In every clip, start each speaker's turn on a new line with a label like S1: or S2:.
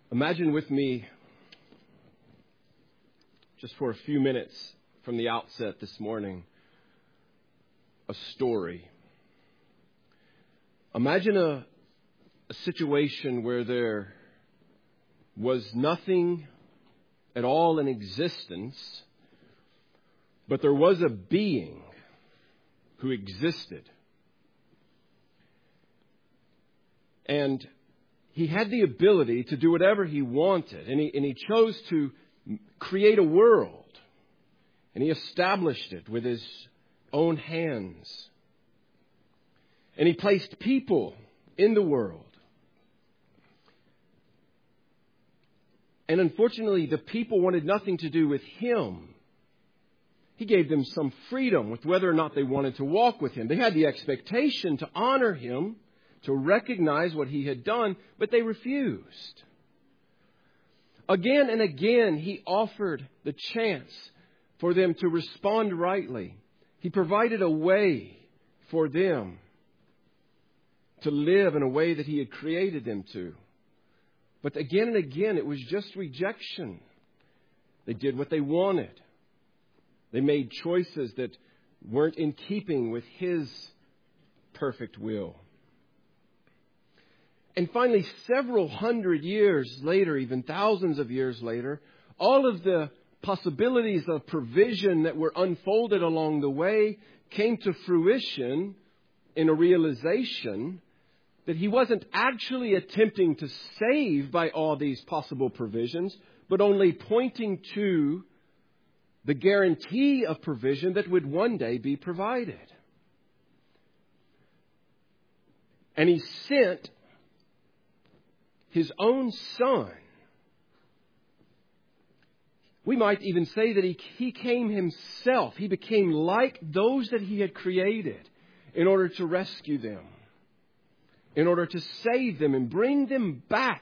S1: Imagine with me, just for a few minutes from the outset this morning, a story. Imagine a situation where there was nothing at all in existence, but there was a being who existed. And he had the ability to do whatever he wanted. And he chose to create a world. And he established it with his own hands. And he placed people in the world. And unfortunately, the people wanted nothing to do with him. He gave them some freedom with whether or not they wanted to walk with him. They had the expectation to honor him, to recognize what he had done, but they refused. Again and again, he offered the chance for them to respond rightly. He provided a way for them to live in a way that he had created them to. But again and again, it was just rejection. They did what they wanted. They made choices that weren't in keeping with his perfect will. And finally, several hundred years later, even thousands of years later, all of the possibilities of provision that were unfolded along the way came to fruition in a realization that he wasn't actually attempting to save by all these possible provisions, but only pointing to the guarantee of provision that would one day be provided. And he sent his own Son. We might even say that he came himself. He became like those that he had created in order to rescue them, in order to save them and bring them back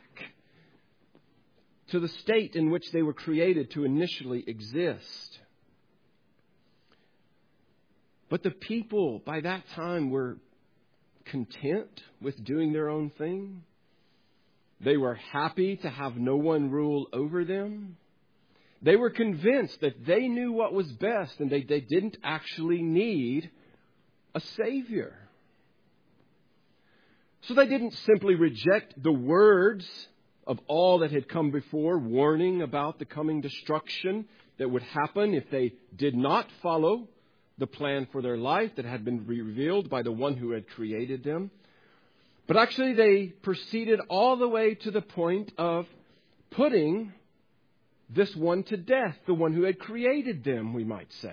S1: to the state in which they were created to initially exist. But the people by that time were content with doing their own thing. They were happy to have no one rule over them. They were convinced that they knew what was best and they didn't actually need a Savior. So they didn't simply reject the words of all that had come before, warning about the coming destruction that would happen if they did not follow the plan for their life that had been revealed by the one who had created them. But actually they proceeded all the way to the point of putting this one to death, the one who had created them, we might say.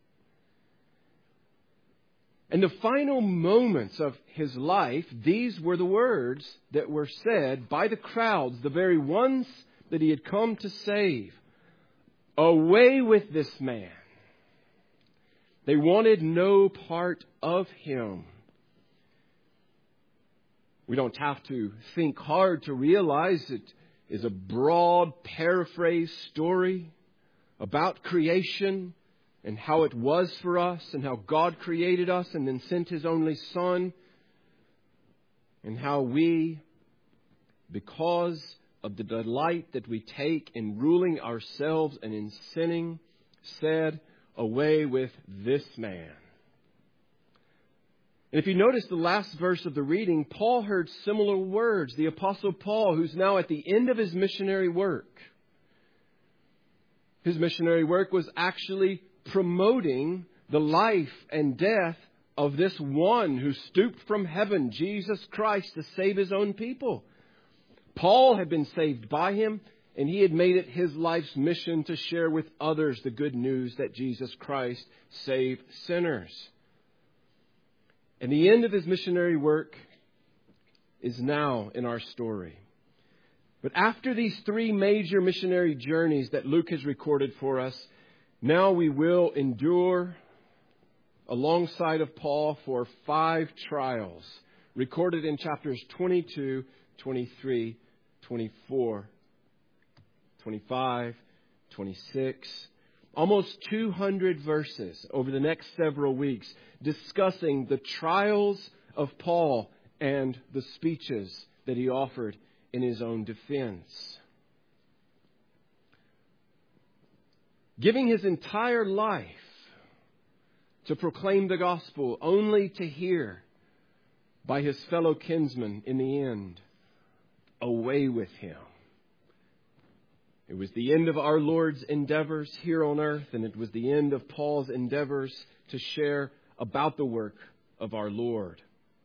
S1: In the final moments of his life, these were the words that were said by the crowds, the very ones that he had come to save. Away with this man. They wanted no part of him. We don't have to think hard to realize it is a broad paraphrase story about creation and how it was for us and how God created us and then sent His only Son, and how we, because of the delight that we take in ruling ourselves and in sinning, said, away with this man. And if you notice the last verse of the reading, Paul heard similar words. The Apostle Paul, who's now at the end of his missionary work. His missionary work was actually promoting the life and death of this one who stooped from heaven, Jesus Christ, to save His own people. Paul had been saved by Him, and he had made it his life's mission to share with others the good news that Jesus Christ saved sinners. And the end of his missionary work is now in our story. But after these three major missionary journeys that Luke has recorded for us, now we will endure alongside of Paul for 5 trials recorded in chapters 22, 23, 24, 25, 26. Almost 200 verses over the next several weeks discussing the trials of Paul and the speeches that he offered in his own defense. giving his entire life to proclaim the gospel, only to hear by his fellow kinsmen in the end, away with him. It was the end of our Lord's endeavors here on earth, and it was the end of Paul's endeavors to share about the work of our Lord.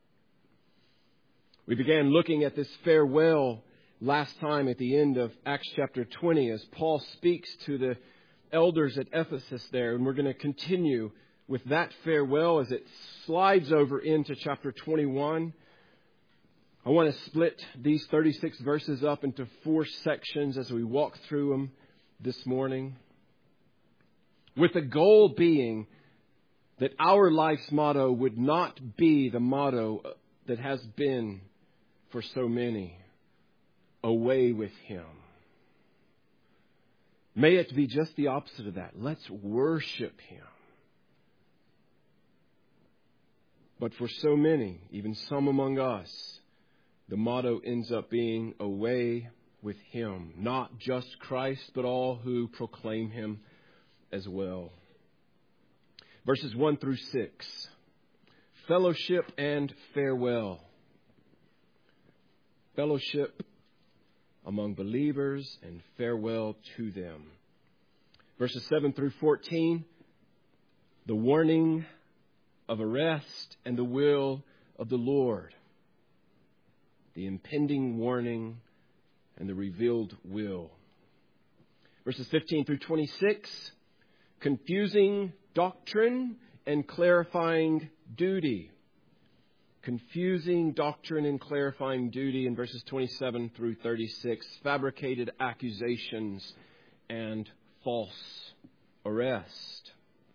S1: We began looking at this farewell last time at the end of Acts chapter 20 as Paul speaks to the elders at Ephesus there, and we're going to continue with that farewell as it slides over into chapter 21. I want to split these 36 verses up into 4 sections as we walk through them this morning, with the goal being that our life's motto would not be the motto that has been for so many, away with him. May it be just the opposite of that. Let's worship him. But for so many, even some among us, the motto ends up being away with him. Not just Christ, but all who proclaim him as well. Verses 1 through 6. Fellowship and farewell. Fellowship among believers and farewell to them. Verses 7 through 14. The warning of arrest and the will of the Lord. The impending warning and the revealed will. Verses 15 through 26, confusing doctrine and clarifying duty. Confusing doctrine and clarifying duty in verses 27 through 36, fabricated accusations and false arrest.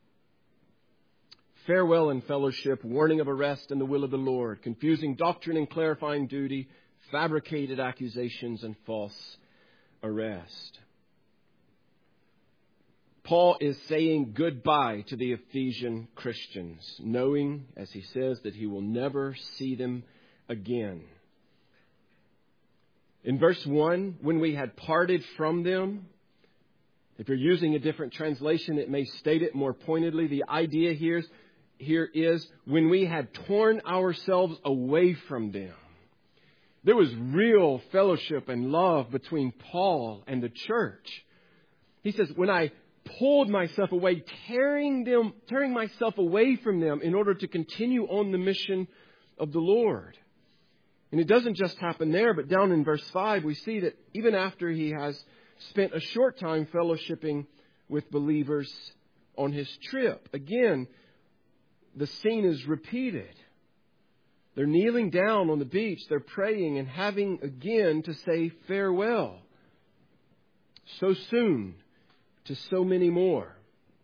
S1: Farewell and fellowship, warning of arrest and the will of the Lord, confusing doctrine and clarifying duty, fabricated accusations and false arrest. Paul is saying goodbye to the Ephesian Christians, knowing, as he says, that he will never see them again. In verse 1, when we had parted from them, if you're using a different translation, it may state it more pointedly. The idea here is when we had torn ourselves away from them. There was real fellowship and love between Paul and the church. He says, when I pulled myself away, tearing myself away from them in order to continue on the mission of the Lord. And it doesn't just happen there, but down in verse 5, we see that even after he has spent a short time fellowshipping with believers on his trip, again, the scene is repeated. They're kneeling down on the beach, they're praying and having again to say farewell. So soon to so many more.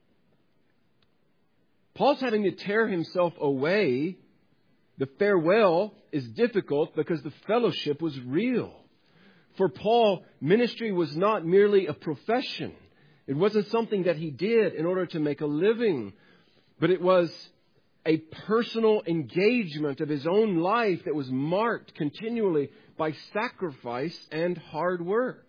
S1: Paul's having to tear himself away. The farewell is difficult because the fellowship was real. For Paul, ministry was not merely a profession. It wasn't something that he did in order to make a living, but it was a personal engagement of his own life that was marked continually by sacrifice and hard work.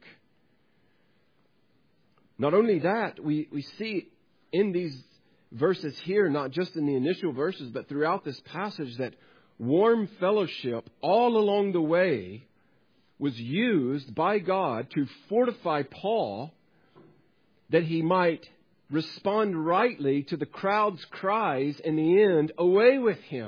S1: Not only that, we see in these verses here, not just in the initial verses, but throughout this passage, that warm fellowship all along the way was used by God to fortify Paul that he might respond rightly to the crowd's cries in the end, away with him.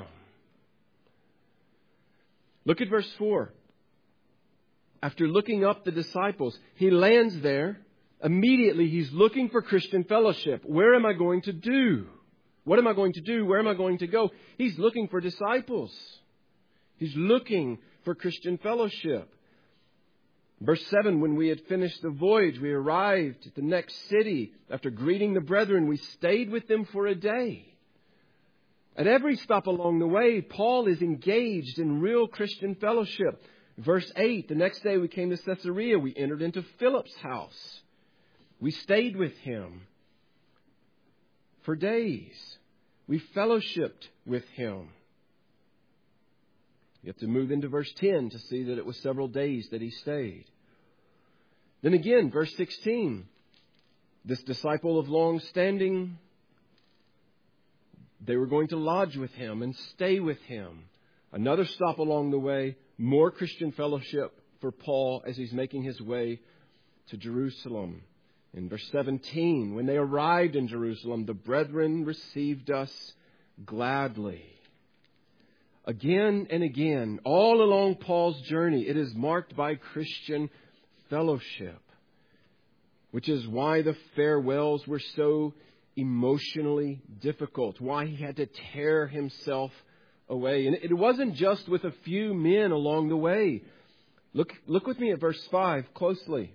S1: Look at verse 4. After looking up the disciples, he lands there. Immediately, he's looking for Christian fellowship. Where am I going to do? What am I going to do? Where am I going to go? He's looking for disciples. He's looking for Christian fellowship. Verse 7, when we had finished the voyage, we arrived at the next city. After greeting the brethren, we stayed with them for a day. At every stop along the way, Paul is engaged in real Christian fellowship. Verse 8, the next day we came to Caesarea. We entered into Philip's house. We stayed with him for days. We fellowshipped with him. You have to move into verse 10 to see that it was several days that he stayed. Then again, verse 16. This disciple of long standing, they were going to lodge with him and stay with him. Another stop along the way, more Christian fellowship for Paul as he's making his way to Jerusalem. In verse 17, when they arrived in Jerusalem, the brethren received us gladly. Again and again, all along Paul's journey, it is marked by Christian fellowship, which is why the farewells were so emotionally difficult, why he had to tear himself away. And it wasn't just with a few men along the way. Look with me at verse 5 closely.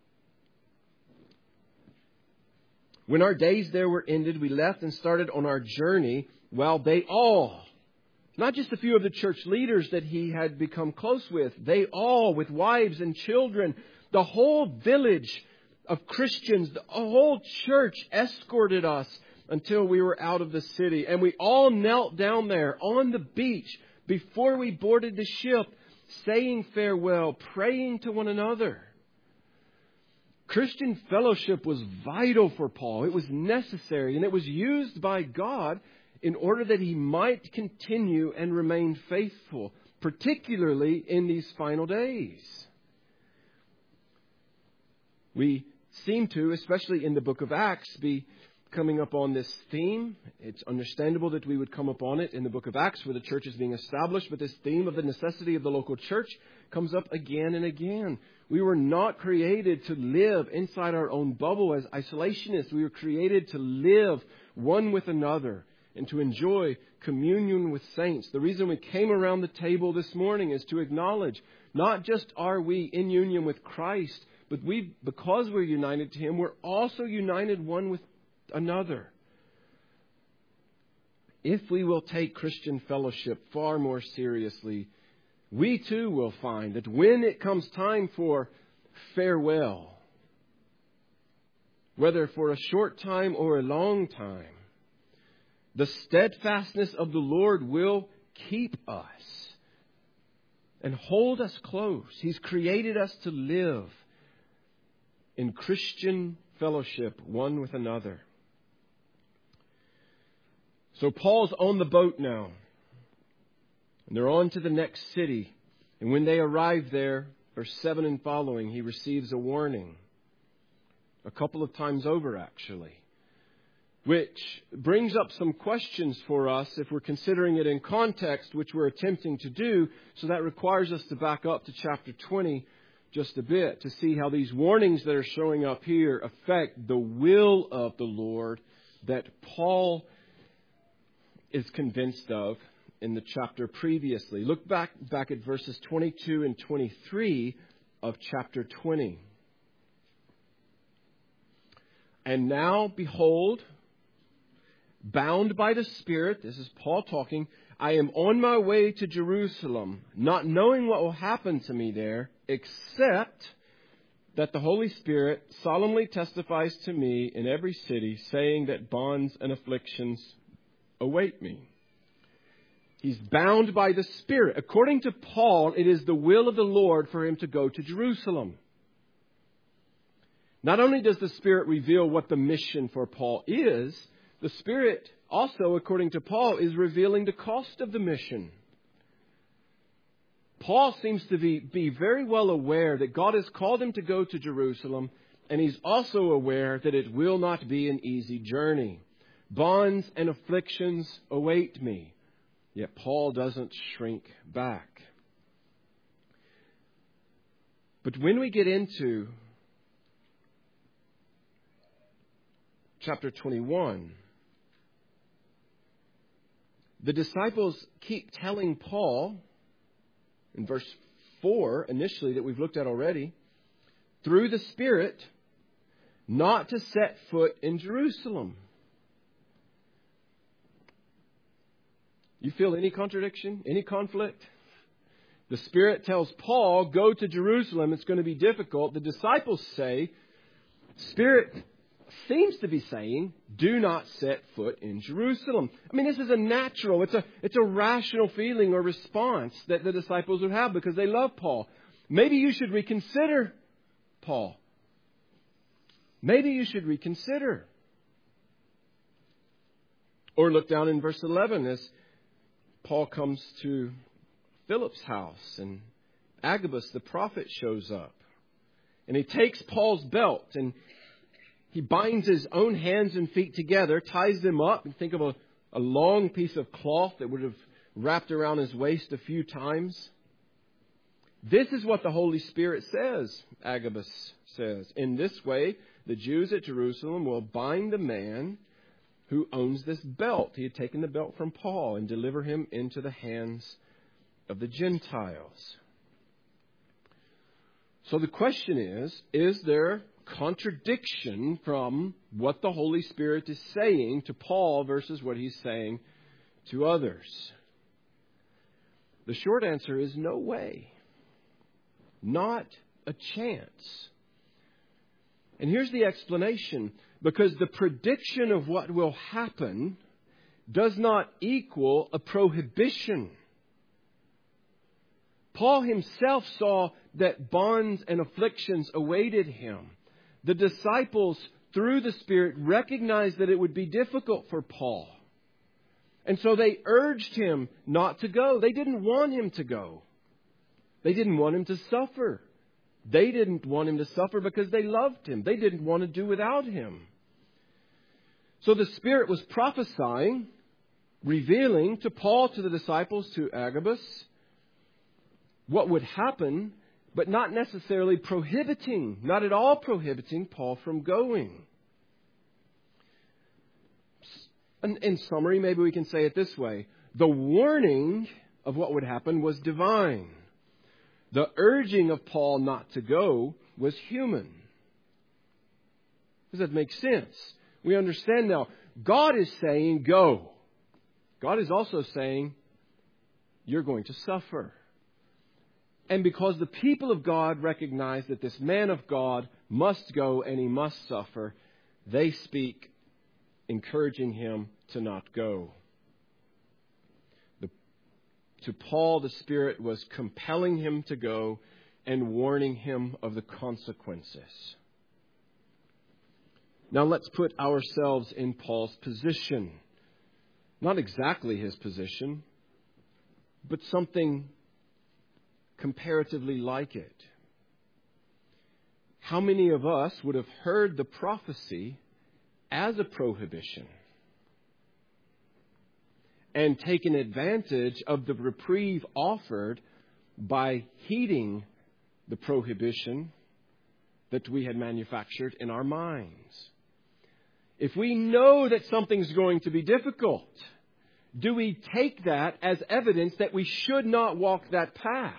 S1: When our days there were ended, we left and started on our journey, while they all, not just a few of the church leaders that he had become close with, they all, with wives and children, the whole village of Christians, the whole church escorted us until we were out of the city. And we all knelt down there on the beach before we boarded the ship, saying farewell, praying to one another. Christian fellowship was vital for Paul. It was necessary, and it was used by God in order that he might continue and remain faithful, particularly in these final days. We seem to, especially in the book of Acts, be coming up on this theme. It's understandable that we would come upon it in the book of Acts where the church is being established, but this theme of the necessity of the local church comes up again and again. We were not created to live inside our own bubble as isolationists. We were created to live one with another and to enjoy communion with saints. The reason we came around the table this morning is to acknowledge not just are we in union with Christ, but because we're united to Him, we're also united one with another. If we will take Christian fellowship far more seriously, we too will find that when it comes time for farewell, whether for a short time or a long time, the steadfastness of the Lord will keep us and hold us close. He's created us to live in Christian fellowship one with another. So Paul's on the boat now, and they're on to the next city. And when they arrive there, verse 7 and following, he receives a warning. A couple of times over, actually. Which brings up some questions for us if we're considering it in context, which we're attempting to do. So that requires us to back up to chapter 20 just a bit to see how these warnings that are showing up here affect the will of the Lord that Paul is convinced of in the chapter previously. Look back at verses 22 and 23 of chapter 20. And now, behold, bound by the Spirit, this is Paul talking, I am on my way to Jerusalem, not knowing what will happen to me there, except that the Holy Spirit solemnly testifies to me in every city, saying that bonds and afflictions await me. He's bound by the Spirit. According to Paul, it is the will of the Lord for him to go to Jerusalem. Not only does the Spirit reveal what the mission for Paul is, the Spirit also, according to Paul, is revealing the cost of the mission. Paul seems to be very well aware that God has called him to go to Jerusalem, and he's also aware that it will not be an easy journey. Bonds and afflictions await me. Yet Paul doesn't shrink back. But when we get into chapter 21, the disciples keep telling Paul, in verse 4 initially that we've looked at already, through the Spirit, not to set foot in Jerusalem. You feel any contradiction, any conflict? The Spirit tells Paul, go to Jerusalem, it's going to be difficult. The disciples say, Spirit seems to be saying, do not set foot in Jerusalem. I mean, this is a natural, it's a rational feeling or response that the disciples would have because they love Paul. Maybe you should reconsider, Paul. maybe you should reconsider. Or look down in verse 11 as Paul comes to Philip's house and Agabus the prophet shows up. And he takes Paul's belt and he binds his own hands and feet together, ties them up. And think of a long piece of cloth that would have wrapped around his waist a few times. This is what the Holy Spirit says, Agabus says. In this way, the Jews at Jerusalem will bind the man who owns this belt. He had taken the belt from Paul and deliver him into the hands of the Gentiles. So the question is there contradiction from what the Holy Spirit is saying to Paul versus what he's saying to others? The short answer is no way. Not a chance. And here's the explanation. Because the prediction of what will happen does not equal a prohibition. Paul himself saw that bonds and afflictions awaited him. The disciples, through the Spirit, recognized that it would be difficult for Paul. And so they urged him not to go. They didn't want him to go. They didn't want him to suffer. They didn't want him to suffer because they loved him. They didn't want to do without him. So the Spirit was prophesying, revealing to Paul, to the disciples, to Agabus, what would happen, but not necessarily prohibiting, not at all prohibiting Paul from going. In summary, maybe we can say it this way. The warning of what would happen was divine. The urging of Paul not to go was human. Does that make sense? We understand now. God is saying, go. God is also saying, you're going to suffer. And because the people of God recognize that this man of God must go and he must suffer, they speak, encouraging him to not go. To Paul, the Spirit was compelling him to go and warning him of the consequences. Now let's put ourselves in Paul's position. Not exactly his position, but something comparatively like it. How many of us would have heard the prophecy as a prohibition and taken advantage of the reprieve offered by heeding the prohibition that we had manufactured in our minds? If we know that something's going to be difficult, do we take that as evidence that we should not walk that path?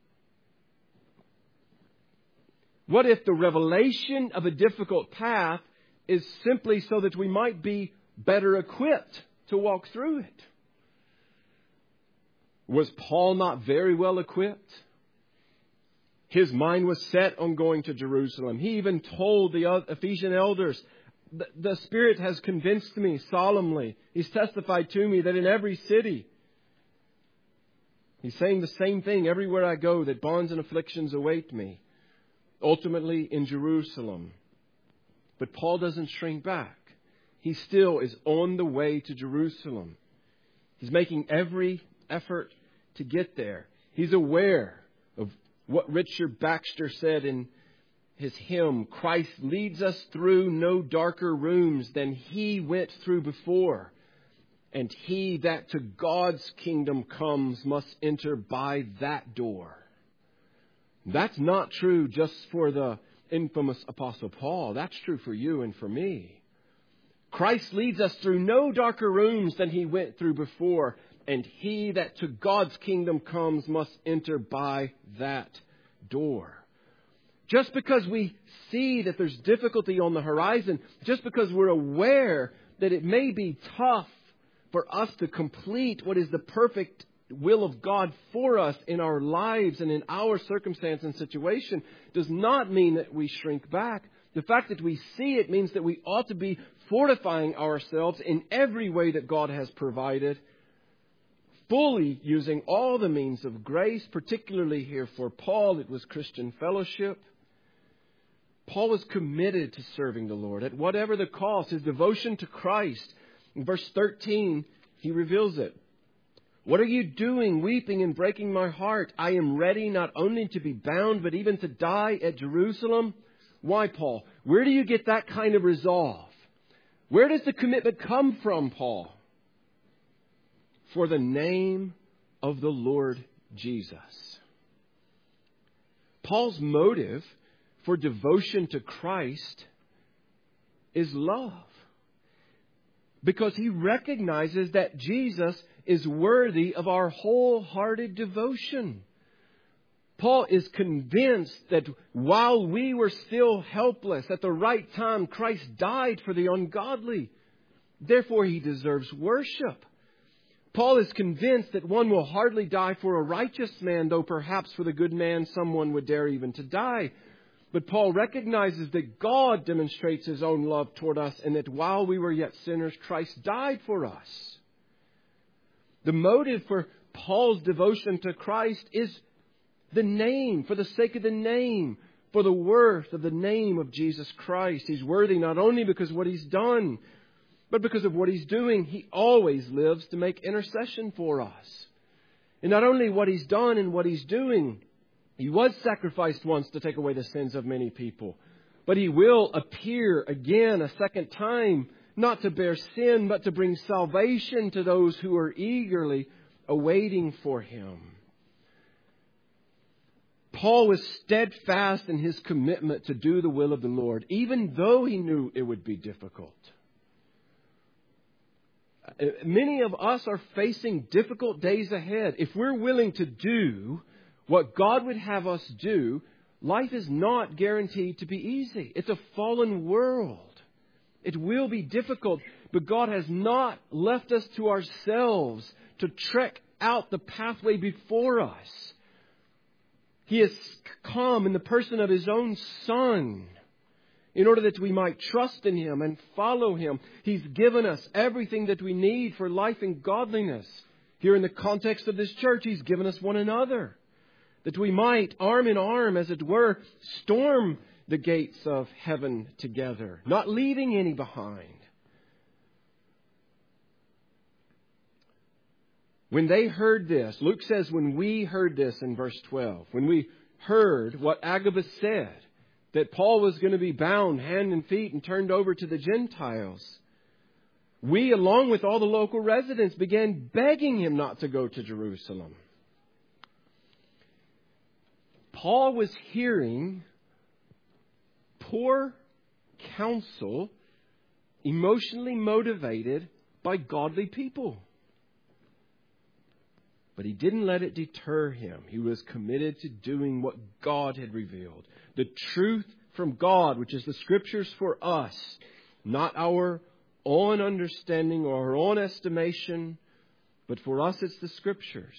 S1: What if the revelation of a difficult path is simply so that we might be better equipped to walk through it? Was Paul not very well equipped? His mind was set on going to Jerusalem. He even told the Ephesian elders, the Spirit has convinced me solemnly. He's testified to me that in every city, he's saying the same thing everywhere I go, that bonds and afflictions await me. Ultimately in Jerusalem. But Paul doesn't shrink back. He still is on the way to Jerusalem. He's making every effort to get there. He's aware of what Richard Baxter said in his hymn, Christ leads us through no darker rooms than he went through before. And he that to God's kingdom comes must enter by that door. That's not true just for the infamous Apostle Paul. That's true for you and for me. Christ leads us through no darker rooms than he went through before. And he that to God's kingdom comes must enter by that door. Just because we see that there's difficulty on the horizon, just because we're aware that it may be tough for us to complete what is the perfect will of God for us in our lives and in our circumstance and situation, does not mean that we shrink back. The fact that we see it means that we ought to be fortifying ourselves in every way that God has provided, fully using all the means of grace, particularly here for Paul, it was Christian fellowship. Paul was committed to serving the Lord at whatever the cost, his devotion to Christ. In verse 13, he reveals it. What are you doing, weeping and breaking my heart? I am ready not only to be bound, but even to die at Jerusalem. Why, Paul? Where do you get that kind of resolve? Where does the commitment come from, Paul? For the name of the Lord Jesus. Paul's motive for devotion to Christ is love. Because he recognizes that Jesus is worthy of our wholehearted devotion. Paul is convinced that while we were still helpless, at the right time, Christ died for the ungodly. Therefore, he deserves worship. Paul is convinced that one will hardly die for a righteous man, though perhaps for the good man someone would dare even to die. But Paul recognizes that God demonstrates His own love toward us, and that while we were yet sinners, Christ died for us. The motive for Paul's devotion to Christ is the name, for the sake of the name, for the worth of the name of Jesus Christ. He's worthy not only because of what He's done, but because of what He's doing. He always lives to make intercession for us. And not only what He's done and what He's doing, He was sacrificed once to take away the sins of many people. But He will appear again a second time, not to bear sin, but to bring salvation to those who are eagerly awaiting for Him. Paul was steadfast in his commitment to do the will of the Lord, even though he knew it would be difficult. Many of us are facing difficult days ahead. If we're willing to do what God would have us do, life is not guaranteed to be easy. It's a fallen world. It will be difficult, but God has not left us to ourselves to trek out the pathway before us. He has come in the person of His own Son in order that we might trust in Him and follow Him. He's given us everything that we need for life and godliness. Here in the context of this church, He's given us one another, that we might, arm in arm, as it were, storm the gates of heaven together, not leaving any behind. When they heard this, Luke says when we heard this in verse 12, when we heard what Agabus said, that Paul was going to be bound hand and feet and turned over to the Gentiles, we, along with all the local residents, began begging him not to go to Jerusalem. Paul was hearing poor counsel, emotionally motivated by godly people. But he didn't let it deter him. He was committed to doing what God had revealed. The truth from God, which is the Scriptures for us, not our own understanding or our own estimation, but for us it's the Scriptures.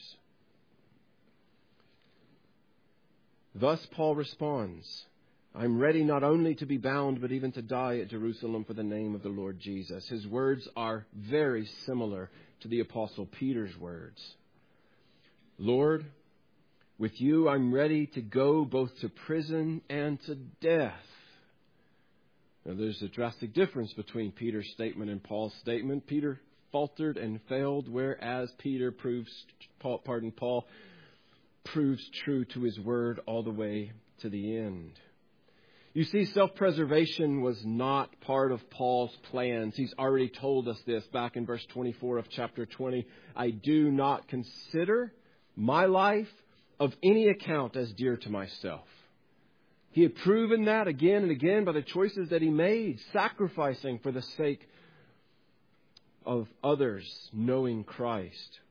S1: Thus Paul responds, I'm ready not only to be bound, but even to die at Jerusalem for the name of the Lord Jesus. His words are very similar to the Apostle Peter's words. Lord, with you I'm ready to go both to prison and to death. Now, there's a drastic difference between Peter's statement and Paul's statement. Peter faltered and failed, whereas Paul proves true to his word all the way to the end. You see, self-preservation was not part of Paul's plans. He's already told us this back in verse 24 of chapter 20. I do not consider my life of any account as dear to myself. He had proven that again and again by the choices that he made, sacrificing for the sake of others knowing Christ.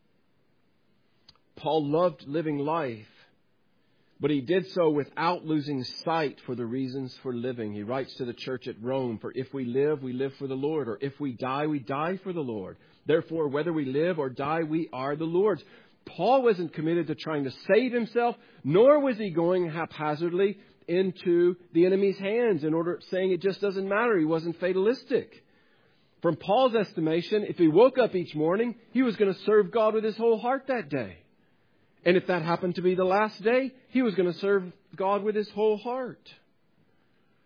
S1: Paul loved living life, but he did so without losing sight for the reasons for living. He writes to the church at Rome, for if we live for the Lord, or if we die for the Lord. Therefore, whether we live or die, we are the Lord's. Paul wasn't committed to trying to save himself, nor was he going haphazardly into the enemy's hands in order saying it just doesn't matter. He wasn't fatalistic. From Paul's estimation, if he woke up each morning, he was going to serve God with his whole heart that day. And if that happened to be the last day, he was going to serve God with his whole heart.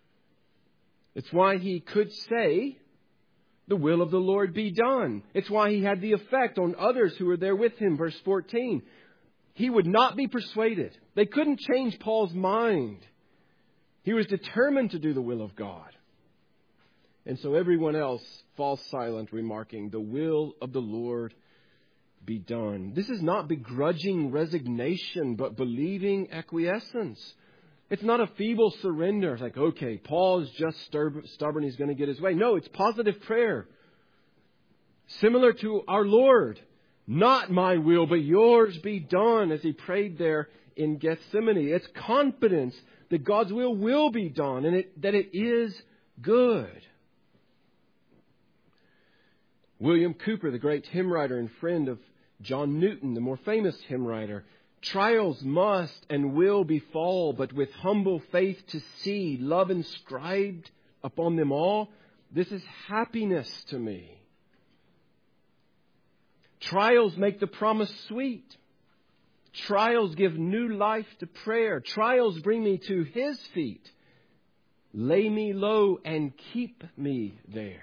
S1: It's why he could say, the will of the Lord be done. It's why he had the effect on others who were there with him. Verse 14. He would not be persuaded. They couldn't change Paul's mind. He was determined to do the will of God. And so everyone else falls silent, remarking, the will of the Lord be done. This is not begrudging resignation, but believing acquiescence. It's not a feeble surrender. It's like, okay, Paul is just stubborn. He's going to get his way. No, it's positive prayer. Similar to our Lord. Not my will, but yours be done, as he prayed there in Gethsemane. It's confidence that God's will be done and that it is good. William Cowper, the great hymn writer and friend of John Newton, the more famous hymn writer, trials must and will befall, but with humble faith to see love inscribed upon them all, this is happiness to me. Trials make the promise sweet. Trials give new life to prayer. Trials bring me to His feet. Lay me low and keep me there.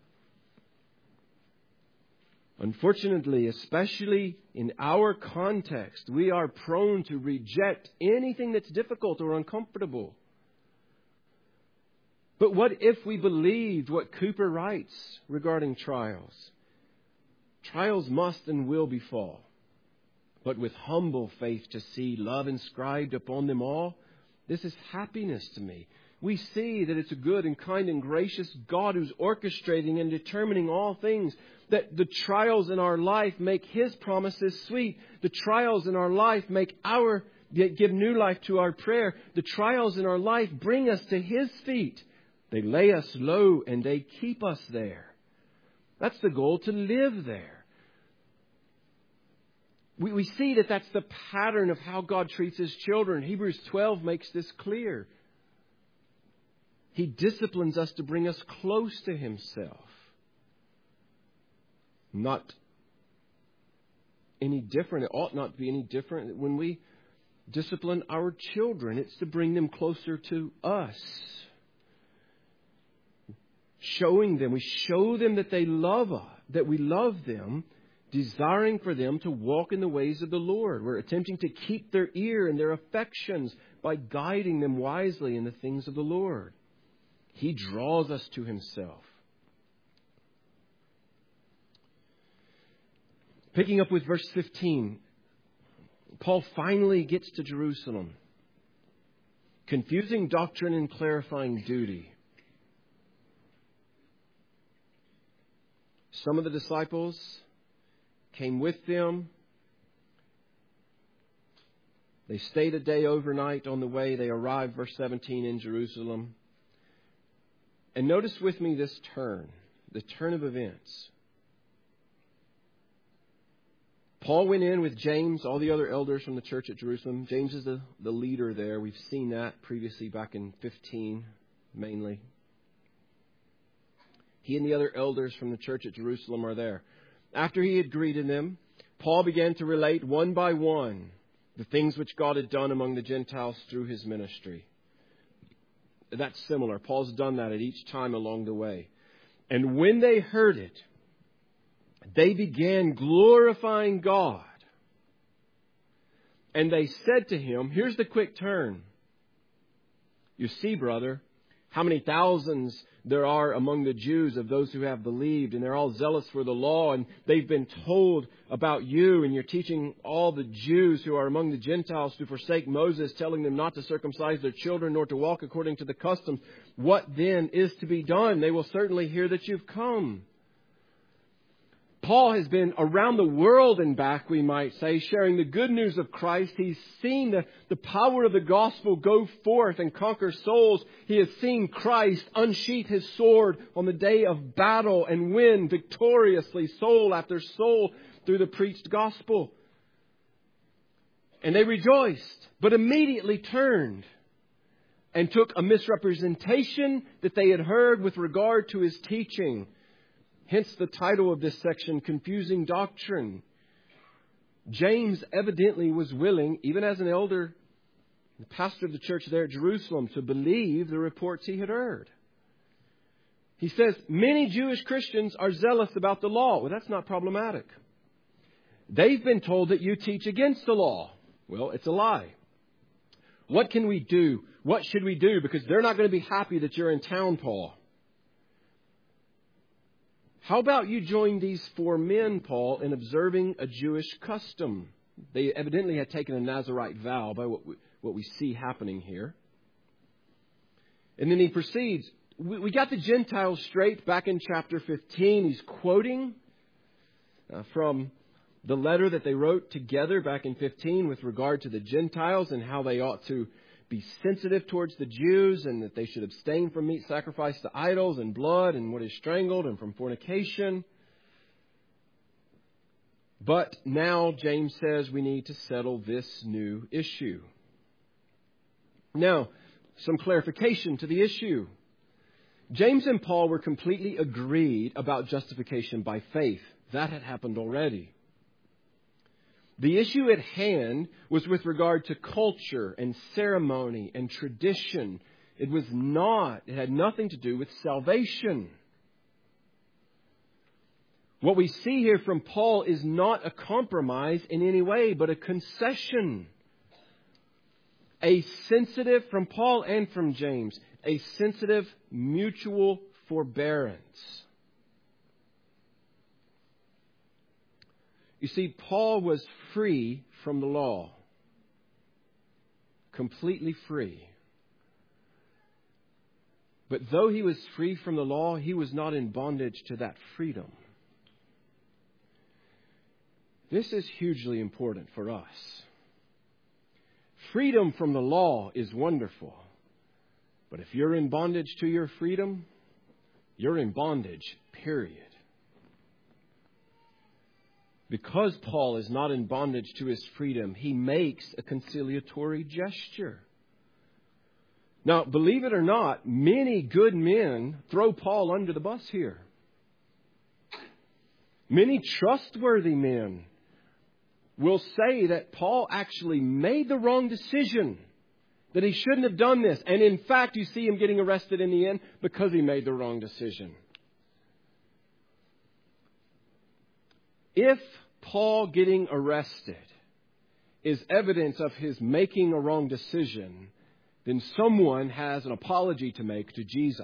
S1: Unfortunately, especially in our context, we are prone to reject anything that's difficult or uncomfortable. But what if we believed what Cowper writes regarding trials? Trials must and will befall, but with humble faith to see love inscribed upon them all, this is happiness to me. We see that it's a good and kind and gracious God who's orchestrating and determining all things, that the trials in our life make His promises sweet. The trials in our life give new life to our prayer. The trials in our life bring us to His feet. They lay us low and they keep us there. That's the goal, to live there. We see that that's the pattern of how God treats His children. Hebrews 12 makes this clear. He disciplines us to bring us close to Himself. Not any different. It ought not be any different when we discipline our children. It's to bring them closer to us. We show them that they love us, that we love them, desiring for them to walk in the ways of the Lord. We're attempting to keep their ear and their affections by guiding them wisely in the things of the Lord. He draws us to Himself. Picking up with verse 15, Paul finally gets to Jerusalem. Confusing doctrine and clarifying duty. Some of the disciples came with them. They stayed a day overnight on the way. They arrived, verse 17, in Jerusalem. And notice with me this turn, the turn of events. Paul went in with James, all the other elders from the church at Jerusalem. James is the leader there. We've seen that previously back in 15, mainly. He and the other elders from the church at Jerusalem are there. After he had greeted them, Paul began to relate one by one the things which God had done among the Gentiles through his ministry. That's similar. Paul's done that at each time along the way. And when they heard it, they began glorifying God. And they said to him, here's the quick turn. You see, brother, how many thousands there are among the Jews of those who have believed, and they're all zealous for the law, and they've been told about you, and you're teaching all the Jews who are among the Gentiles to forsake Moses, telling them not to circumcise their children nor to walk according to the customs. What then is to be done? They will certainly hear that you've come. Paul has been around the world and back, we might say, sharing the good news of Christ. He's seen the power of the gospel go forth and conquer souls. He has seen Christ unsheath His sword on the day of battle and win victoriously soul after soul through the preached gospel. And they rejoiced, but immediately turned and took a misrepresentation that they had heard with regard to His teaching. Hence the title of this section, Confusing Doctrine. James evidently was willing, even as an elder, the pastor of the church there at Jerusalem, to believe the reports he had heard. He says, many Jewish Christians are zealous about the law. Well, that's not problematic. They've been told that you teach against the law. Well, it's a lie. What can we do? What should we do? Because they're not going to be happy that you're in town, Paul. How about you join these 4 men, Paul, in observing a Jewish custom? They evidently had taken a Nazirite vow by what we see happening here. And then he proceeds. We got the Gentiles straight back in chapter 15. He's quoting from the letter that they wrote together back in 15 with regard to the Gentiles and how they ought to be sensitive towards the Jews and that they should abstain from meat sacrificed to idols and blood and what is strangled and from fornication. But now James says we need to settle this new issue. Now, some clarification to the issue. James and Paul were completely agreed about justification by faith. That had happened already. The issue at hand was with regard to culture and ceremony and tradition. It had nothing to do with salvation. What we see here from Paul is not a compromise in any way, but a concession. From Paul and from James, a sensitive mutual forbearance. You see, Paul was free from the law. Completely free. But though he was free from the law, he was not in bondage to that freedom. This is hugely important for us. Freedom from the law is wonderful. But if you're in bondage to your freedom, you're in bondage, period. Because Paul is not in bondage to his freedom, he makes a conciliatory gesture. Now, believe it or not, many good men throw Paul under the bus here. Many trustworthy men will say that Paul actually made the wrong decision, that he shouldn't have done this. And in fact, you see him getting arrested in the end because he made the wrong decision. If Paul getting arrested is evidence of his making a wrong decision, then someone has an apology to make to Jesus.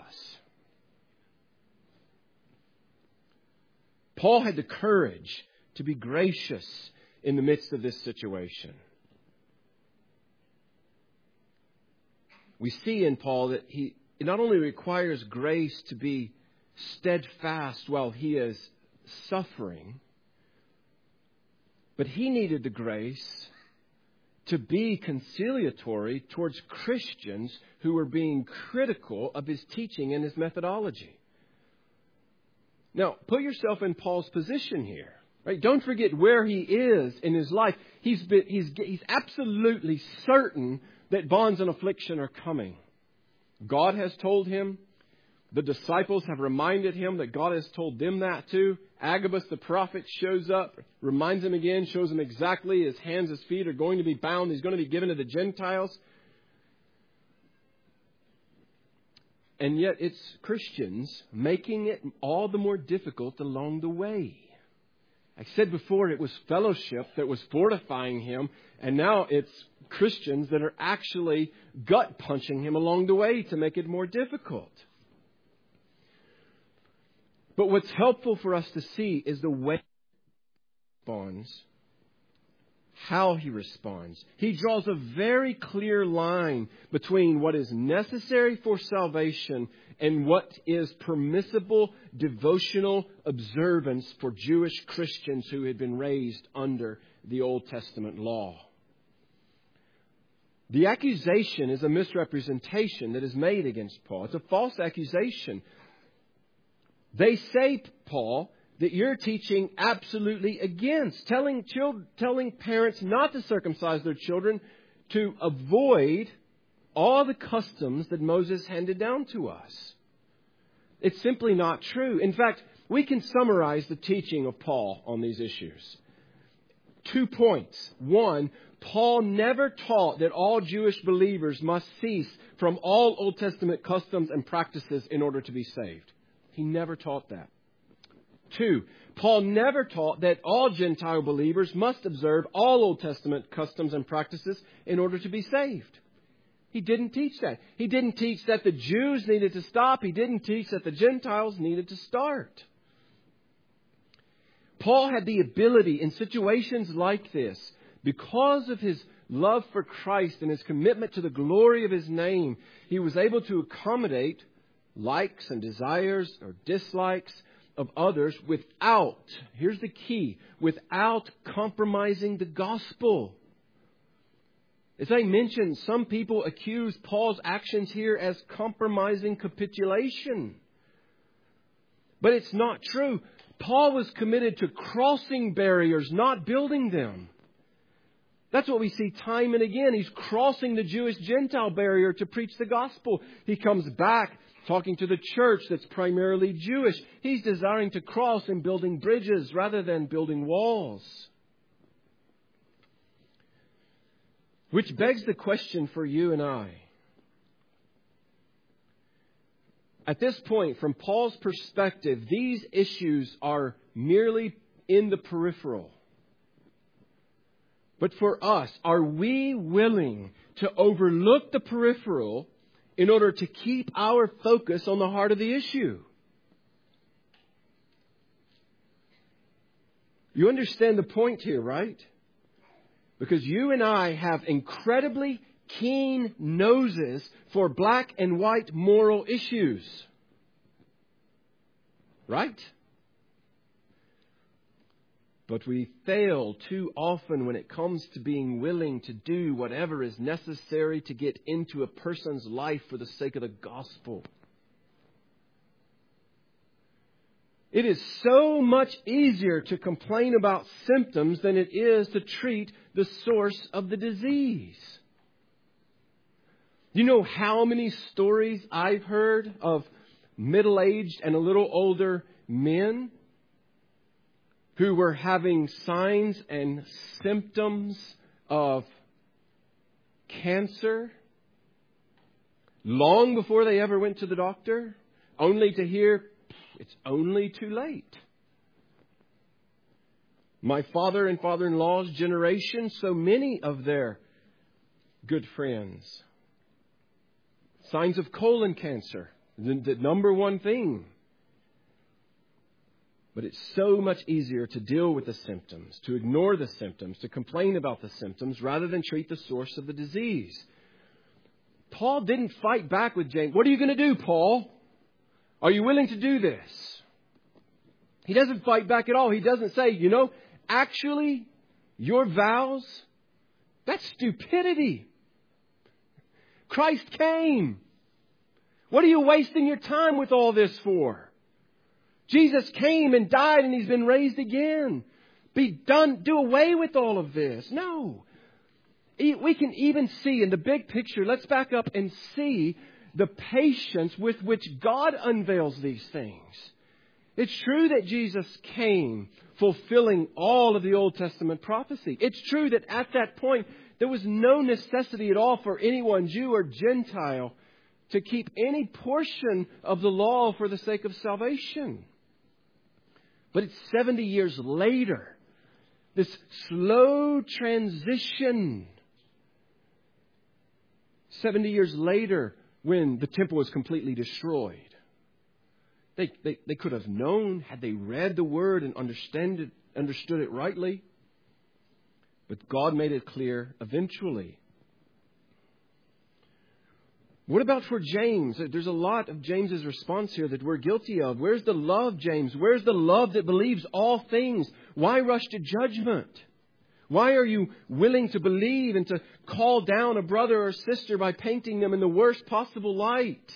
S1: Paul had the courage to be gracious in the midst of this situation. We see in Paul that it not only requires grace to be steadfast while he is suffering, but he needed the grace to be conciliatory towards Christians who were being critical of his teaching and his methodology. Now, put yourself in Paul's position here. Right? Don't forget where he is in his life. He's absolutely certain that bonds and affliction are coming. God has told him. The disciples have reminded him that God has told them that too. Agabus the prophet shows up, reminds him again, shows him exactly his hands, his feet are going to be bound. He's going to be given to the Gentiles. And yet it's Christians making it all the more difficult along the way. I said before it was fellowship that was fortifying him, and now it's Christians that are actually gut punching him along the way to make it more difficult. But what's helpful for us to see is the way he responds, how he responds. He draws a very clear line between what is necessary for salvation and what is permissible devotional observance for Jewish Christians who had been raised under the Old Testament law. The accusation is a misrepresentation that is made against Paul. It's a false accusation. They say, Paul, that you're teaching absolutely against, telling parents not to circumcise their children to avoid all the customs that Moses handed down to us. It's simply not true. In fact, we can summarize the teaching of Paul on these issues. 2 points. 1, Paul never taught that all Jewish believers must cease from all Old Testament customs and practices in order to be saved. He never taught that. 2, Paul never taught that all Gentile believers must observe all Old Testament customs and practices in order to be saved. He didn't teach that. He didn't teach that the Jews needed to stop. He didn't teach that the Gentiles needed to start. Paul had the ability in situations like this, because of his love for Christ and his commitment to the glory of His name, he was able to accommodate likes and desires or dislikes of others without, here's the key, without compromising the gospel. As I mentioned, some people accuse Paul's actions here as compromising capitulation. But it's not true. Paul was committed to crossing barriers, not building them. That's what we see time and again. He's crossing the Jewish-Gentile barrier to preach the gospel. He comes back talking to the church that's primarily Jewish. He's desiring to cross and building bridges rather than building walls. Which begs the question for you and I. At this point, from Paul's perspective, these issues are merely in the peripheral. But for us, are we willing to overlook the peripheral in order to keep our focus on the heart of the issue? You understand the point here, right? Because you and I have incredibly keen noses for black and white moral issues. Right? But we fail too often when it comes to being willing to do whatever is necessary to get into a person's life for the sake of the gospel. It is so much easier to complain about symptoms than it is to treat the source of the disease. You know how many stories I've heard of middle-aged and a little older men who were having signs and symptoms of cancer long before they ever went to the doctor, only to hear it's only too late. My father and father-in-law's generation, so many of their good friends. Signs of colon cancer, the number one thing. But it's so much easier to deal with the symptoms, to ignore the symptoms, to complain about the symptoms, rather than treat the source of the disease. Paul didn't fight back with James. What are you going to do, Paul? Are you willing to do this? He doesn't fight back at all. He doesn't say, actually, your vows, that's stupidity. Christ came. What are you wasting your time with all this for? Jesus came and died and He's been raised again. Do away with all of this. No. We can even see in the big picture, let's back up and see the patience with which God unveils these things. It's true that Jesus came fulfilling all of the Old Testament prophecy. It's true that at that point, there was no necessity at all for anyone, Jew or Gentile, to keep any portion of the law for the sake of salvation. But it's 70 years later, this slow transition. 70 years later, when the temple was completely destroyed. They could have known, had they read the Word and understood it rightly. But God made it clear eventually. What about for James? There's a lot of James's response here that we're guilty of. Where's the love, James? Where's the love that believes all things? Why rush to judgment? Why are you willing to believe and to call down a brother or sister by painting them in the worst possible light?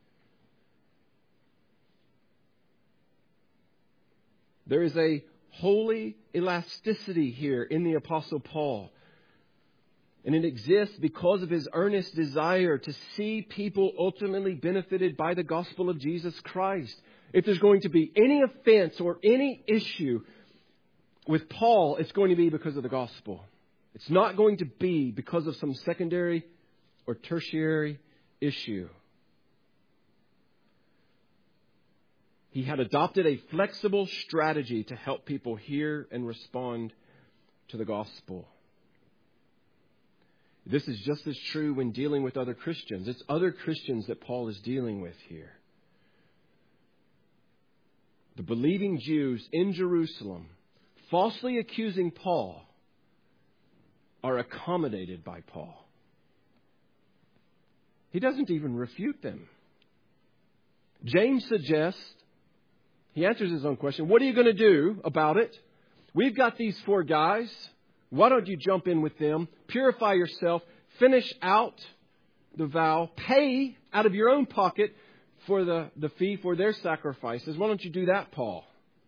S1: There is a holy elasticity here in the Apostle Paul. And it exists because of his earnest desire to see people ultimately benefited by the gospel of Jesus Christ. If there's going to be any offense or any issue with Paul, it's going to be because of the gospel. It's not going to be because of some secondary or tertiary issue. He had adopted a flexible strategy to help people hear and respond to the gospel. This is just as true when dealing with other Christians. It's other Christians that Paul is dealing with here. The believing Jews in Jerusalem, falsely accusing Paul, are accommodated by Paul. He doesn't even refute them. James suggests, he answers his own question, what are you going to do about it? We've got these 4 guys. Why don't you jump in with them, purify yourself, finish out the vow, pay out of your own pocket for the fee for their sacrifices. Why don't you do that, Paul?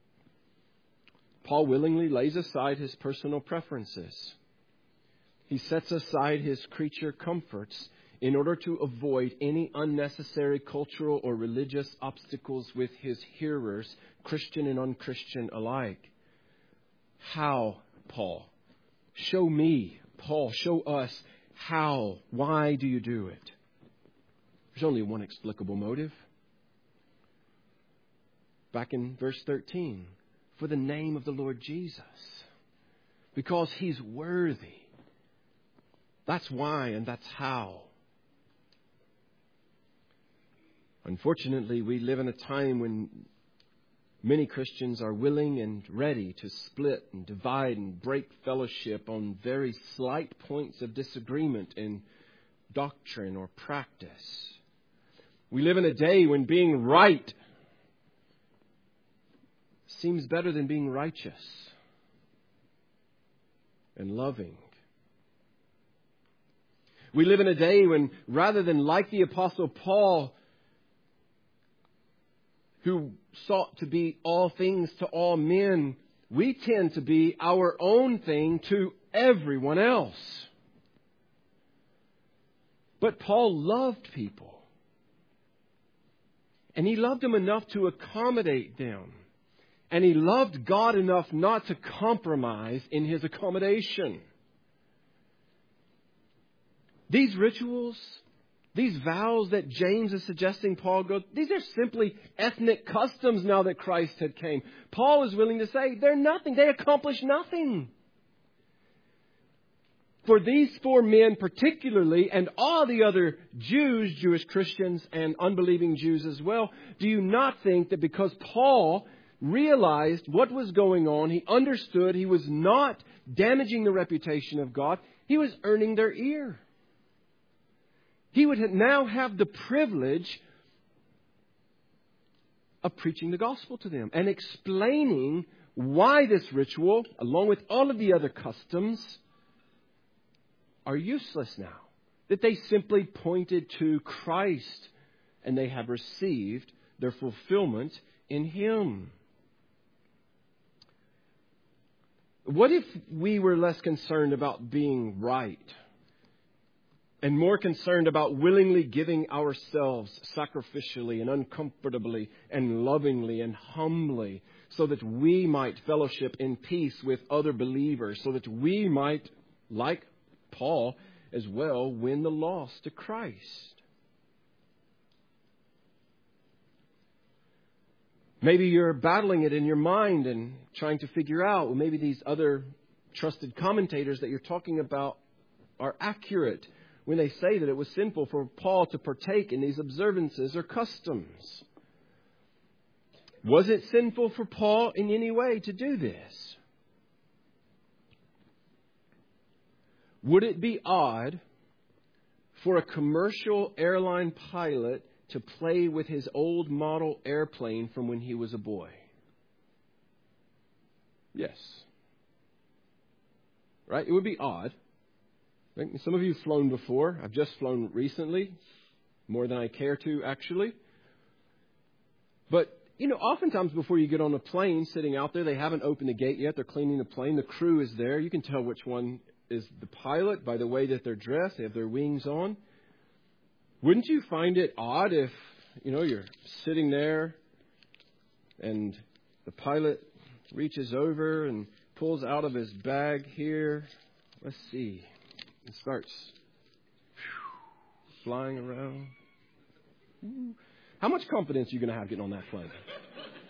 S1: Paul willingly lays aside his personal preferences. He sets aside his creature comforts in order to avoid any unnecessary cultural or religious obstacles with his hearers, Christian and unchristian alike. How, Paul? Show me, Paul, show us how. Why do you do it? There's only one explicable motive. Back in verse 13, for the name of the Lord Jesus, because He's worthy. That's why and that's how. Unfortunately, we live in a time when many Christians are willing and ready to split and divide and break fellowship on very slight points of disagreement in doctrine or practice. We live in a day when being right seems better than being righteous and loving. We live in a day when, rather than like the Apostle Paul, who sought to be all things to all men, we tend to be our own thing to everyone else. But Paul loved people. And he loved them enough to accommodate them. And he loved God enough not to compromise in his accommodation. These rituals, these vows that James is suggesting Paul go, these are simply ethnic customs now that Christ had came. Paul is willing to say they're nothing. They accomplish nothing. For these 4 men particularly, and all the other Jews, Jewish Christians, and unbelieving Jews as well, do you not think that because Paul realized what was going on, he understood he was not damaging the reputation of God, he was earning their ear? He would now have the privilege of preaching the gospel to them and explaining why this ritual, along with all of the other customs, are useless now. That they simply pointed to Christ and they have received their fulfillment in Him. What if we were less concerned about being right and more concerned about willingly giving ourselves sacrificially and uncomfortably and lovingly and humbly so that we might fellowship in peace with other believers, so that we might, like Paul as well, win the lost to Christ? Maybe you're battling it in your mind and trying to figure out, well, maybe these other trusted commentators that you're talking about are accurate when they say that it was sinful for Paul to partake in these observances or customs. Was it sinful for Paul in any way to do this? Would it be odd for a commercial airline pilot to play with his old model airplane from when he was a boy? Yes. Right? It would be odd. Right? Some of you have flown before. I've just flown recently, more than I care to, actually. But, oftentimes before you get on a plane sitting out there, they haven't opened the gate yet. They're cleaning the plane. The crew is there. You can tell which one is the pilot by the way that they're dressed. They have their wings on. Wouldn't you find it odd if, you're sitting there and the pilot reaches over and pulls out of his bag here? Let's see. It starts flying around. How much confidence are you going to have getting on that plane?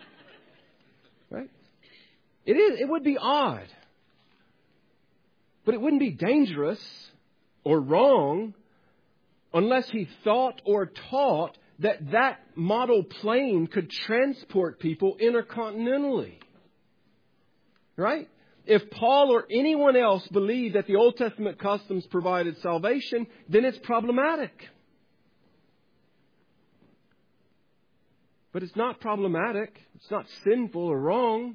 S1: Right? It would be odd. But it wouldn't be dangerous or wrong unless he thought or taught that that model plane could transport people intercontinentally. Right? If Paul or anyone else believed that the Old Testament customs provided salvation, then it's problematic. But it's not problematic. It's not sinful or wrong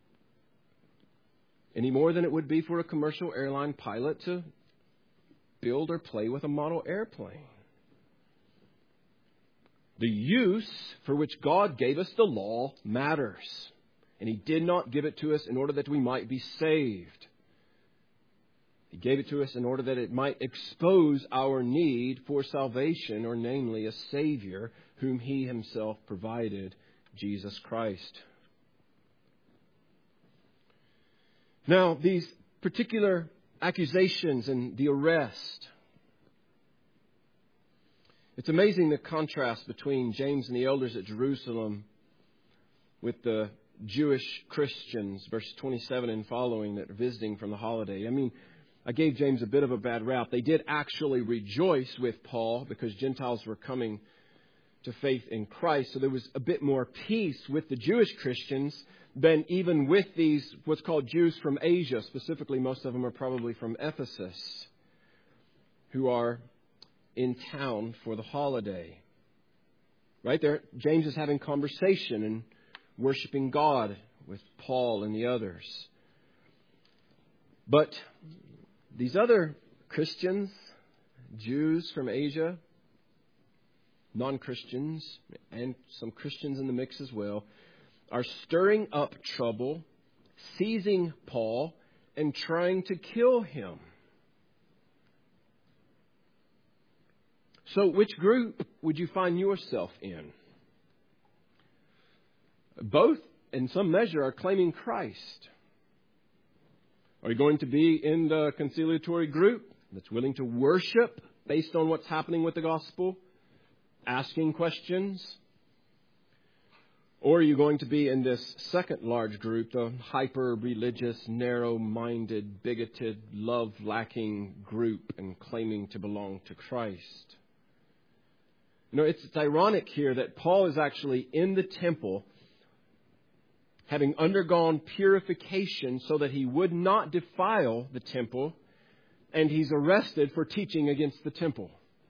S1: any more than it would be for a commercial airline pilot to build or play with a model airplane. The use for which God gave us the law matters. And He did not give it to us in order that we might be saved. He gave it to us in order that it might expose our need for salvation, or namely a Savior whom He Himself provided, Jesus Christ. Now, these particular accusations and the arrest, it's amazing the contrast between James and the elders at Jerusalem with the Jewish Christians, verse 27 and following, that are visiting from the holiday. I mean, I gave James a bit of a bad rap. They did actually rejoice with Paul because Gentiles were coming to faith in Christ. So there was a bit more peace with the Jewish Christians than even with these what's called Jews from Asia. Specifically, most of them are probably from Ephesus, who are in town for the holiday. Right there, James is having conversation and worshiping God with Paul and the others. But these other Christians, Jews from Asia, non-Christians, and some Christians in the mix as well, are stirring up trouble, seizing Paul, and trying to kill him. So which group would you find yourself in? Both, in some measure, are claiming Christ. Are you going to be in the conciliatory group that's willing to worship based on what's happening with the gospel, asking questions? Or are you going to be in this second large group, the hyper-religious, narrow-minded, bigoted, love-lacking group, and claiming to belong to Christ? You know, it's ironic here that Paul is actually in the temple, having undergone purification so that he would not defile the temple, and he's arrested for teaching against the temple.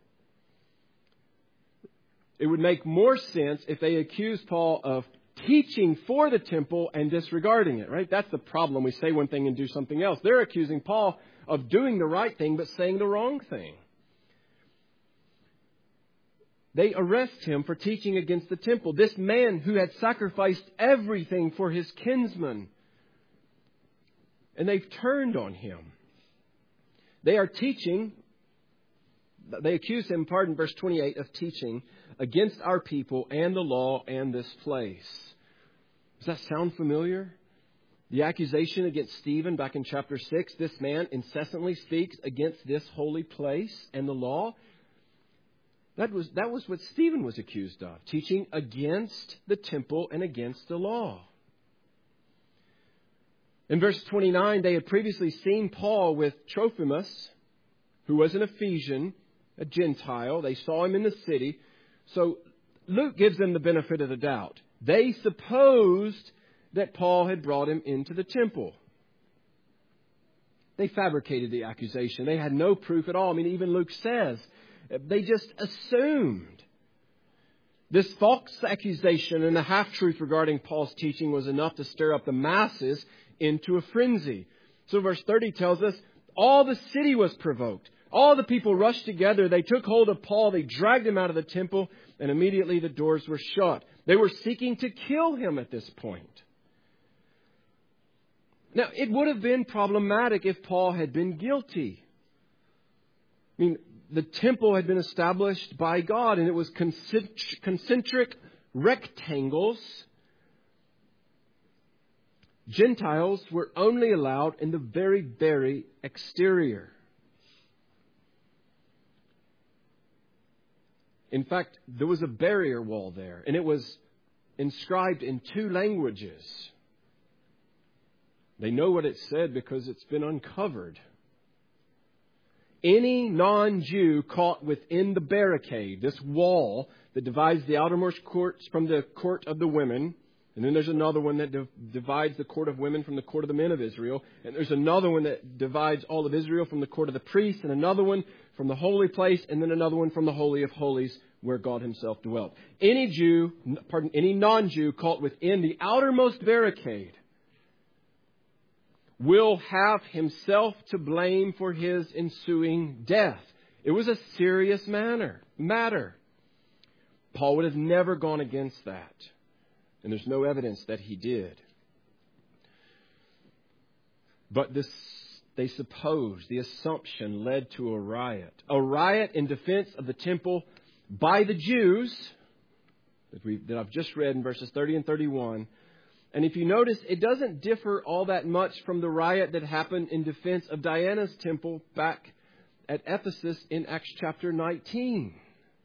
S1: It would make more sense if they accused Paul of teaching for the temple and disregarding it, right? That's the problem. We say one thing and do something else. They're accusing Paul of doing the right thing but saying the wrong thing. They arrest him for teaching against the temple. This man who had sacrificed everything for his kinsmen. And they've turned on him. They are teaching, they accuse him, verse 28, of teaching against our people and the law and this place. Does that sound familiar? The accusation against Stephen back in chapter 6, this man incessantly speaks against this holy place and the law. That was what Stephen was accused of, teaching against the temple and against the law. In verse 29, they had previously seen Paul with Trophimus, who was an Ephesian, a Gentile. They saw him in the city. So Luke gives them the benefit of the doubt. They supposed that Paul had brought him into the temple. They fabricated the accusation. They had no proof at all. I mean, even Luke says they just assumed. This false accusation and the half-truth regarding Paul's teaching was enough to stir up the masses into a frenzy. So verse 30 tells us, all the city was provoked. All the people rushed together. They took hold of Paul. They dragged him out of the temple, and immediately the doors were shut. They were seeking to kill him at this point. Now, it would have been problematic if Paul had been guilty. I mean, the temple had been established by God, and it was concentric rectangles. Gentiles were only allowed in the very, very exterior. In fact, there was a barrier wall there, and it was inscribed in 2 languages. They know what it said because it's been uncovered. Any non-Jew caught within the barricade, this wall that divides the outermost courts from the court of the women, and then there's another one that divides the court of women from the court of the men of Israel, and there's another one that divides all of Israel from the court of the priests, and another one from the holy place, and then another one from the Holy of Holies where God himself dwelt. Any non-Jew caught within the outermost barricade will have himself to blame for his ensuing death. It was a serious matter. Paul would have never gone against that. And there's no evidence that he did. But they suppose, the assumption led to a riot. A riot in defense of the temple by the Jews that I've just read in verses 30 and 31. And if you notice, it doesn't differ all that much from the riot that happened in defense of Diana's temple back at Ephesus in Acts chapter 19.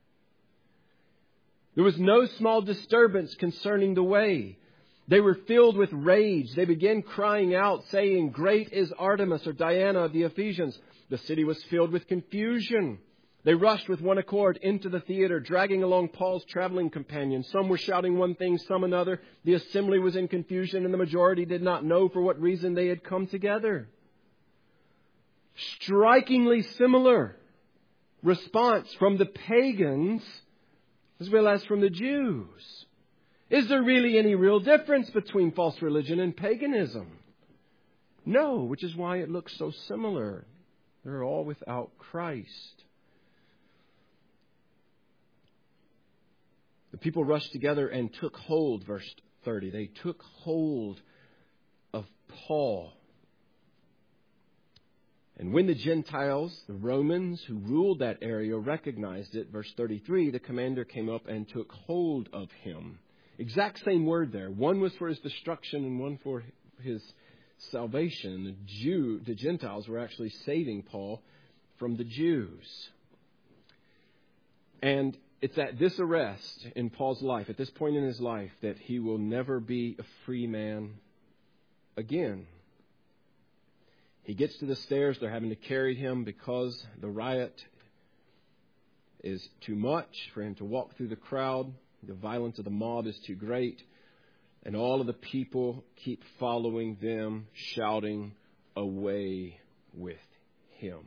S1: There was no small disturbance concerning the way. They were filled with rage. They began crying out, saying, "Great is Artemis," or Diana of the Ephesians. The city was filled with confusion. They rushed with one accord into the theater, dragging along Paul's traveling companions. Some were shouting one thing, some another. The assembly was in confusion, and the majority did not know for what reason they had come together. Strikingly similar response from the pagans as well as from the Jews. Is there really any real difference between false religion and paganism? No, which is why it looks so similar. They're all without Christ. The people rushed together and took hold, verse 30. They took hold of Paul. And when the Gentiles, the Romans who ruled that area, recognized it, verse 33, the commander came up and took hold of him. Exact same word there. One was for his destruction and one for his salvation. The Gentiles were actually saving Paul from the Jews. And it's at this arrest in Paul's life, at this point in his life, that he will never be a free man again. He gets to the stairs. They're having to carry him because the riot is too much for him to walk through the crowd. The violence of the mob is too great. And all of the people keep following them, shouting, "Away with him."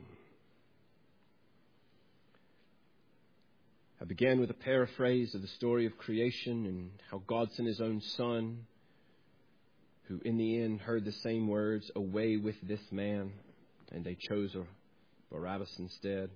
S1: I began with a paraphrase of the story of creation and how God sent his own Son, who in the end heard the same words, "Away with this man," and they chose Barabbas instead.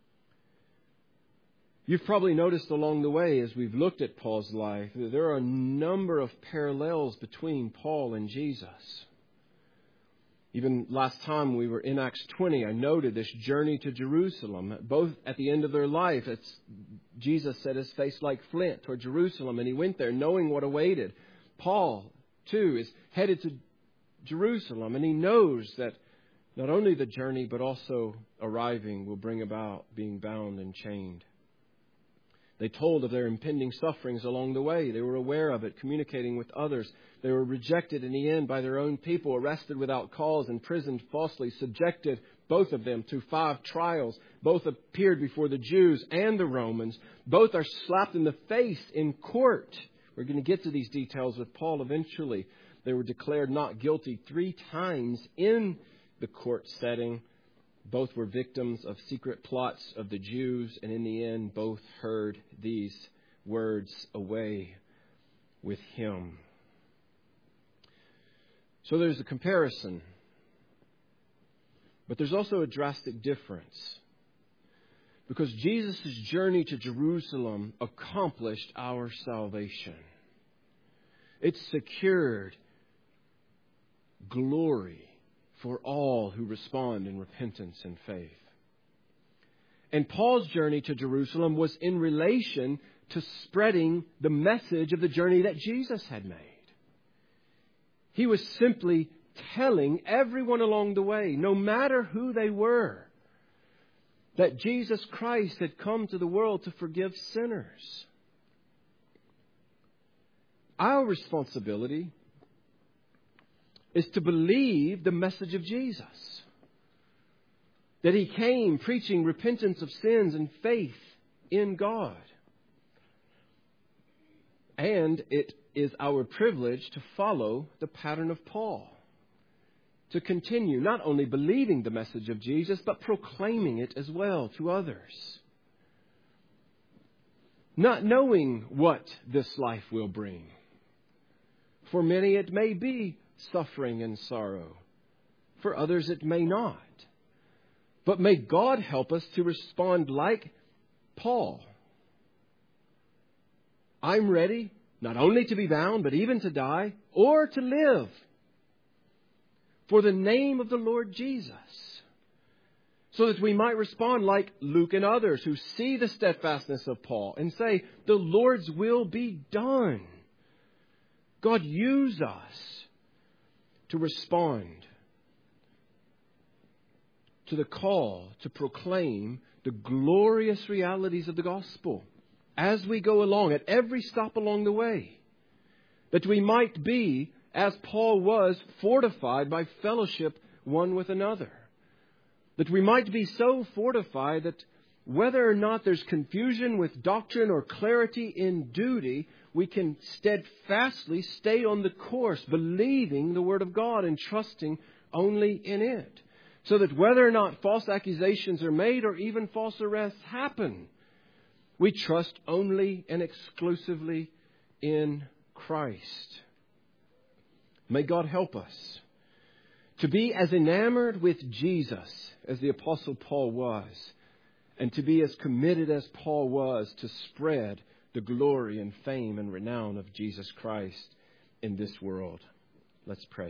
S1: You've probably noticed along the way as we've looked at Paul's life that there are a number of parallels between Paul and Jesus. Even last time we were in Acts 20, I noted this journey to Jerusalem. Both at the end of their life, Jesus set his face like flint toward Jerusalem, and he went there knowing what awaited. Paul, too, is headed to Jerusalem, and he knows that not only the journey, but also arriving will bring about being bound and chained. They told of their impending sufferings along the way. They were aware of it, communicating with others. They were rejected in the end by their own people, arrested without cause, imprisoned falsely, subjected, both of them, to 5 trials. Both appeared before the Jews and the Romans. Both are slapped in the face in court. We're going to get to these details with Paul eventually. They were declared not guilty 3 times in the court setting. Both were victims of secret plots of the Jews, and in the end, both heard these words, "Away with him." So there's a comparison. But there's also a drastic difference. Because Jesus' journey to Jerusalem accomplished our salvation. It secured glory for all who respond in repentance and faith. And Paul's journey to Jerusalem was in relation to spreading the message of the journey that Jesus had made. He was simply telling everyone along the way, no matter who they were, that Jesus Christ had come to the world to forgive sinners. Our responsibility is to believe the message of Jesus. That He came preaching repentance of sins and faith in God. And it is our privilege to follow the pattern of Paul. To continue not only believing the message of Jesus, but proclaiming it as well to others. Not knowing what this life will bring. For many it may be suffering and sorrow. For others it may not. But may God help us to respond like Paul. I'm ready not only to be bound, but even to die or to live for the name of the Lord Jesus. So that we might respond like Luke and others who see the steadfastness of Paul and say, the Lord's will be done. God, use us to respond to the call to proclaim the glorious realities of the gospel as we go along, at every stop along the way. That we might be, as Paul was, fortified by fellowship one with another. That we might be so fortified that whether or not there's confusion with doctrine or clarity in duty, we can steadfastly stay on the course, believing the Word of God and trusting only in it. So that whether or not false accusations are made or even false arrests happen, we trust only and exclusively in Christ. May God help us to be as enamored with Jesus as the Apostle Paul was, and to be as committed as Paul was to spread the glory and fame and renown of Jesus Christ in this world. Let's pray.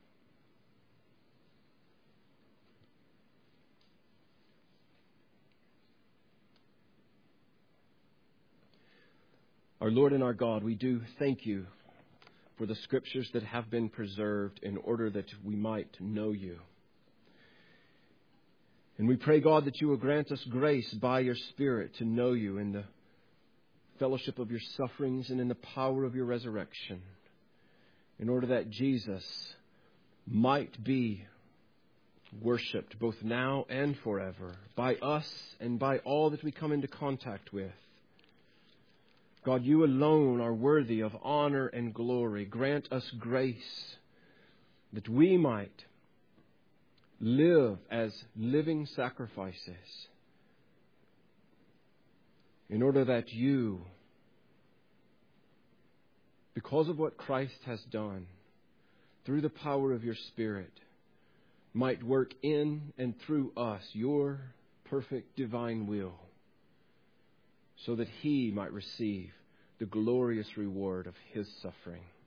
S1: Our Lord and our God, we do thank You for the Scriptures that have been preserved in order that we might know You. And we pray, God, that You will grant us grace by Your Spirit to know You in the fellowship of Your sufferings and in the power of Your resurrection, in order that Jesus might be worshipped both now and forever by us and by all that we come into contact with. God, You alone are worthy of honor and glory. Grant us grace that we might live as living sacrifices in order that You, because of what Christ has done, through the power of Your Spirit, might work in and through us Your perfect divine will, so that He might receive the glorious reward of His suffering.